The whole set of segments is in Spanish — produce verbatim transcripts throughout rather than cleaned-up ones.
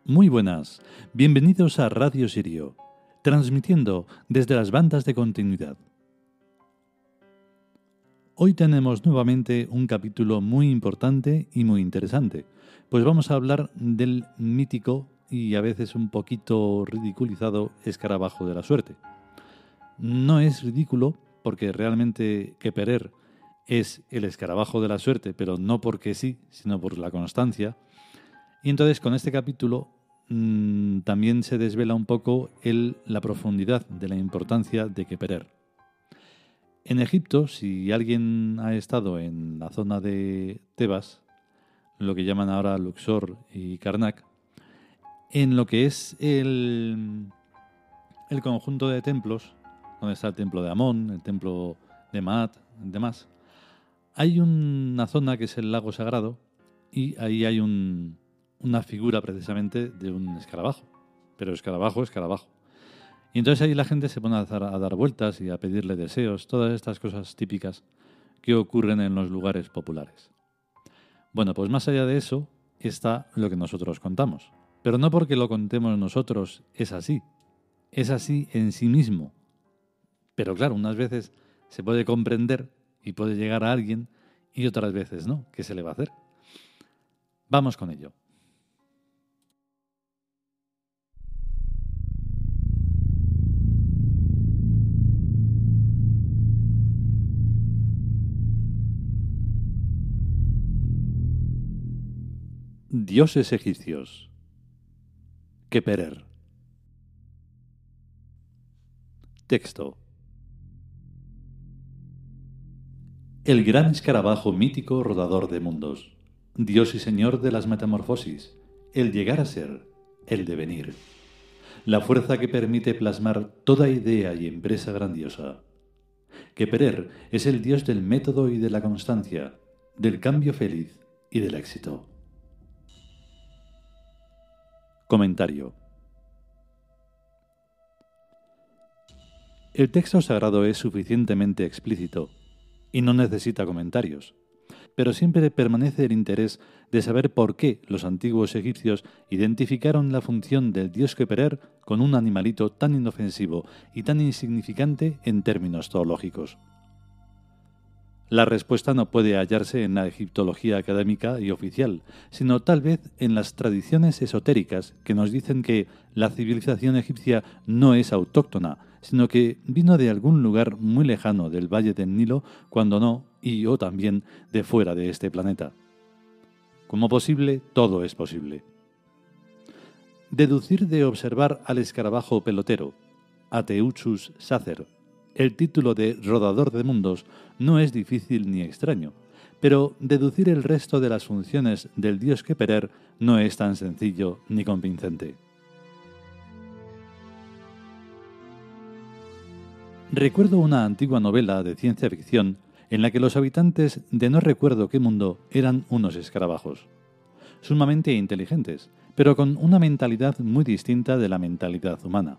Muy buenas, bienvenidos a Radio Sirio, transmitiendo desde las bandas de continuidad. Hoy tenemos nuevamente un capítulo muy importante y muy interesante, pues vamos a hablar del mítico y a veces un poquito ridiculizado escarabajo de la suerte. No es ridículo porque realmente Keperer es el escarabajo de la suerte, pero no porque sí, sino por la constancia. Y entonces con este capítulo mmm, también se desvela un poco el, la profundidad de la importancia de Keperer. En Egipto, si alguien ha estado en la zona de Tebas, lo que llaman ahora Luxor y Karnak, en lo que es el, el conjunto de templos, donde está el templo de Amón, el templo de Maat, demás, hay una zona que es el lago sagrado y ahí hay un, una figura precisamente de un escarabajo, pero escarabajo, escarabajo. Y entonces ahí la gente se pone a dar, a dar vueltas y a pedirle deseos, todas estas cosas típicas que ocurren en los lugares populares. Bueno, pues más allá de eso está lo que nosotros contamos. Pero no porque lo contemos nosotros es así. Es así en sí mismo. Pero claro, unas veces se puede comprender y puede llegar a alguien y otras veces no. ¿Qué se le va a hacer? Vamos con ello. Dioses egipcios. Keperer. Texto. El gran escarabajo mítico rodador de mundos, Dios y Señor de las metamorfosis, el llegar a ser, el devenir, la fuerza que permite plasmar toda idea y empresa grandiosa. Keperer es el Dios del método y de la constancia, del cambio feliz y del éxito. Comentario. El texto sagrado es suficientemente explícito y no necesita comentarios, pero siempre permanece el interés de saber por qué los antiguos egipcios identificaron la función del dios Keperer con un animalito tan inofensivo y tan insignificante en términos zoológicos. La respuesta no puede hallarse en la egiptología académica y oficial, sino tal vez en las tradiciones esotéricas que nos dicen que la civilización egipcia no es autóctona, sino que vino de algún lugar muy lejano del valle del Nilo, cuando no, y o también de fuera de este planeta. Como posible, todo es posible. Deducir de observar al escarabajo pelotero, Ateuchus sacer, el título de rodador de mundos no es difícil ni extraño, pero deducir el resto de las funciones del dios Keperer no es tan sencillo ni convincente. Recuerdo una antigua novela de ciencia ficción en la que los habitantes de no recuerdo qué mundo eran unos escarabajos, sumamente inteligentes, pero con una mentalidad muy distinta de la mentalidad humana.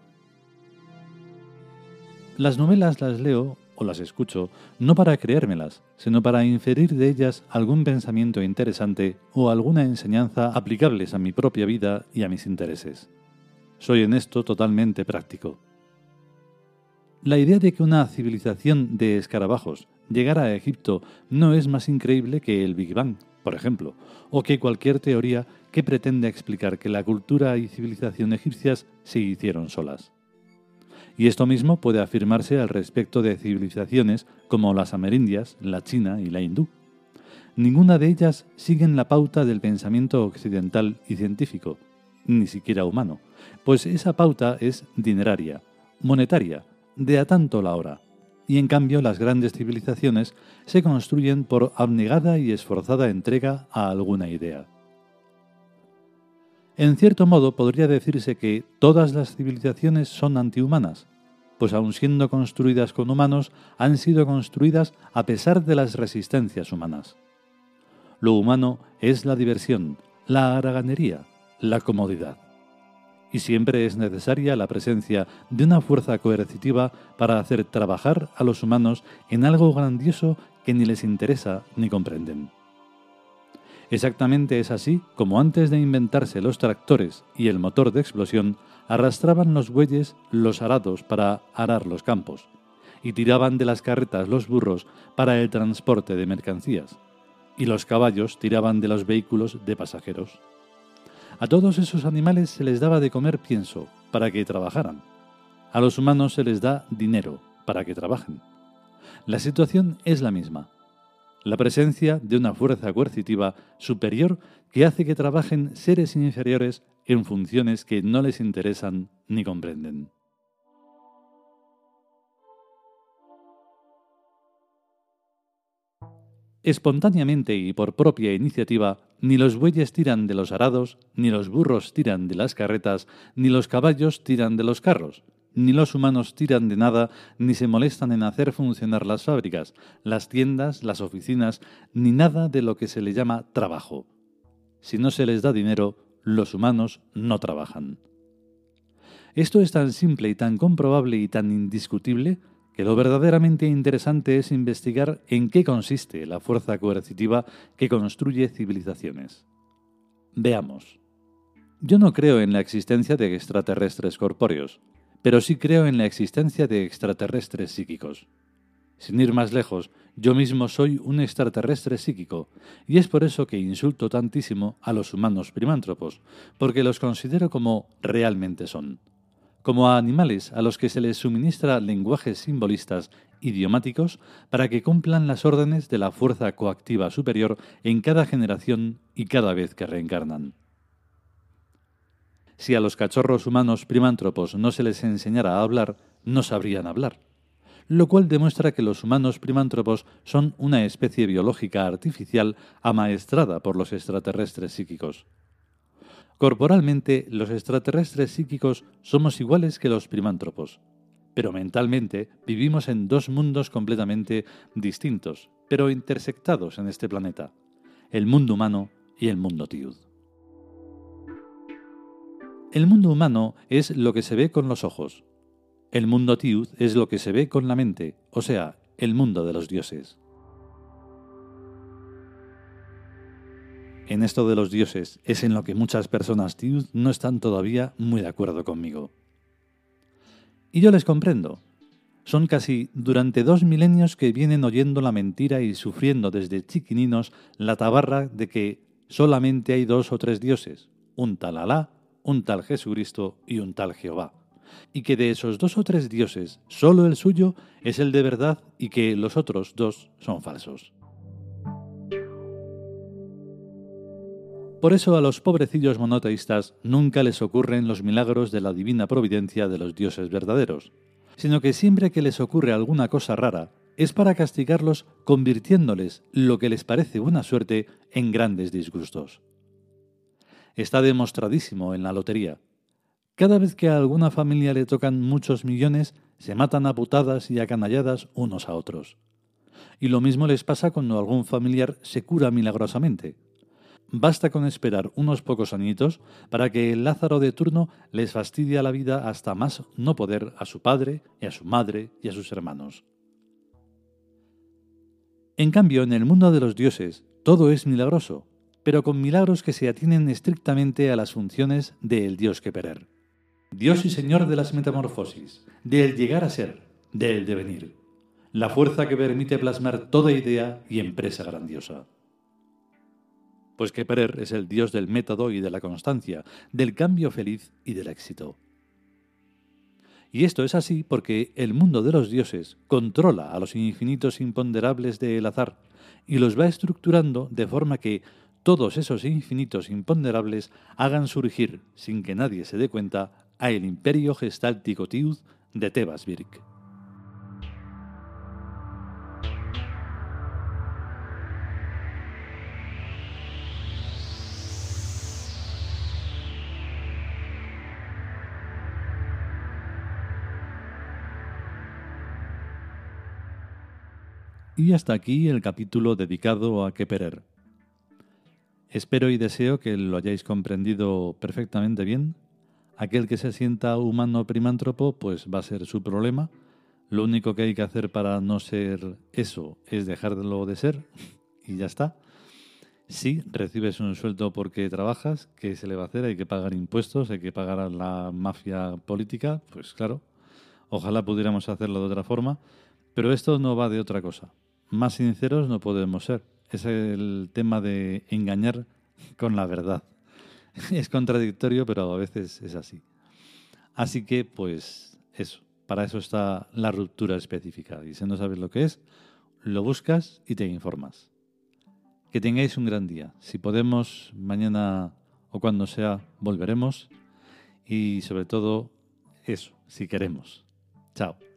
Las novelas las leo o las escucho no para creérmelas, sino para inferir de ellas algún pensamiento interesante o alguna enseñanza aplicables a mi propia vida y a mis intereses. Soy en esto totalmente práctico. La idea de que una civilización de escarabajos llegara a Egipto no es más increíble que el Big Bang, por ejemplo, o que cualquier teoría que pretenda explicar que la cultura y civilización egipcias se hicieron solas. Y esto mismo puede afirmarse al respecto de civilizaciones como las amerindias, la china y la hindú. Ninguna de ellas siguen la pauta del pensamiento occidental y científico, ni siquiera humano, pues esa pauta es dineraria, monetaria, de a tanto la hora, y en cambio las grandes civilizaciones se construyen por abnegada y esforzada entrega a alguna idea. En cierto modo podría decirse que todas las civilizaciones son antihumanas, pues aun siendo construidas con humanos, han sido construidas a pesar de las resistencias humanas. Lo humano es la diversión, la haraganería, la comodidad. Y siempre es necesaria la presencia de una fuerza coercitiva para hacer trabajar a los humanos en algo grandioso que ni les interesa ni comprenden. Exactamente es así como antes de inventarse los tractores y el motor de explosión, arrastraban los bueyes los arados para arar los campos, y tiraban de las carretas los burros para el transporte de mercancías, y los caballos tiraban de los vehículos de pasajeros. A todos esos animales se les daba de comer pienso para que trabajaran. A los humanos se les da dinero para que trabajen. La situación es la misma. La presencia de una fuerza coercitiva superior que hace que trabajen seres inferiores en funciones que no les interesan ni comprenden. Espontáneamente y por propia iniciativa, ni los bueyes tiran de los arados, ni los burros tiran de las carretas, ni los caballos tiran de los carros, ni los humanos tiran de nada, ni se molestan en hacer funcionar las fábricas, las tiendas, las oficinas, ni nada de lo que se le llama trabajo. Si no se les da dinero, los humanos no trabajan. Esto es tan simple y tan comprobable y tan indiscutible que lo verdaderamente interesante es investigar en qué consiste la fuerza coercitiva que construye civilizaciones. Veamos. Yo no creo en la existencia de extraterrestres corpóreos, pero sí creo en la existencia de extraterrestres psíquicos. Sin ir más lejos, yo mismo soy un extraterrestre psíquico, y es por eso que insulto tantísimo a los humanos primántropos, porque los considero como realmente son. Como a animales a los que se les suministra lenguajes simbolistas idiomáticos para que cumplan las órdenes de la fuerza coactiva superior en cada generación y cada vez que reencarnan. Si a los cachorros humanos primántropos no se les enseñara a hablar, no sabrían hablar, lo cual demuestra que los humanos primántropos son una especie biológica artificial amaestrada por los extraterrestres psíquicos. Corporalmente, los extraterrestres psíquicos somos iguales que los primántropos, pero mentalmente vivimos en dos mundos completamente distintos, pero intersectados en este planeta, el mundo humano y el mundo Tiud. El mundo humano es lo que se ve con los ojos. El mundo Tiud es lo que se ve con la mente, o sea, el mundo de los dioses. En esto de los dioses es en lo que muchas personas Tiud no están todavía muy de acuerdo conmigo. Y yo les comprendo. Son casi durante dos milenios que vienen oyendo la mentira y sufriendo desde chiquininos la tabarra de que solamente hay dos o tres dioses, un tal Alá, un tal Jesucristo y un tal Jehová, y que de esos dos o tres dioses solo el suyo es el de verdad y que los otros dos son falsos. Por eso a los pobrecillos monoteístas nunca les ocurren los milagros de la divina providencia de los dioses verdaderos, sino que siempre que les ocurre alguna cosa rara es para castigarlos convirtiéndoles lo que les parece buena suerte en grandes disgustos. Está demostradísimo en la lotería. Cada vez que a alguna familia le tocan muchos millones, se matan a putadas y a canalladas unos a otros. Y lo mismo les pasa cuando algún familiar se cura milagrosamente. Basta con esperar unos pocos añitos para que el Lázaro de turno les fastidie la vida hasta más no poder a su padre y a su madre y a sus hermanos. En cambio, en el mundo de los dioses, todo es milagroso, pero con milagros que se atienen estrictamente a las funciones del Dios Keperer. Dios y Señor de las metamorfosis, del llegar a ser, del devenir. La fuerza que permite plasmar toda idea y empresa grandiosa. Pues Keperer es el dios del método y de la constancia, del cambio feliz y del éxito. Y esto es así porque el mundo de los dioses controla a los infinitos imponderables del azar y los va estructurando de forma que todos esos infinitos imponderables hagan surgir, sin que nadie se dé cuenta, a el imperio gestáltico Tiud de Tebas Birk. Y hasta aquí el capítulo dedicado a Keperer. Espero y deseo que lo hayáis comprendido perfectamente bien. Aquel que se sienta humano primántropo, pues va a ser su problema. Lo único que hay que hacer para no ser eso es dejarlo de ser y ya está. Sí, recibes un sueldo porque trabajas, ¿qué se le va a hacer? Hay que pagar impuestos, hay que pagar a la mafia política, pues claro, ojalá pudiéramos hacerlo de otra forma, pero esto no va de otra cosa. Más sinceros no podemos ser. Es el tema de engañar con la verdad. Es contradictorio, pero a veces es así. Así que, pues, eso. Para eso está la ruptura específica. Y si no sabes lo que es, lo buscas y te informas. Que tengáis un gran día. Si podemos, mañana o cuando sea, volveremos. Y sobre todo, eso, si queremos. Chao.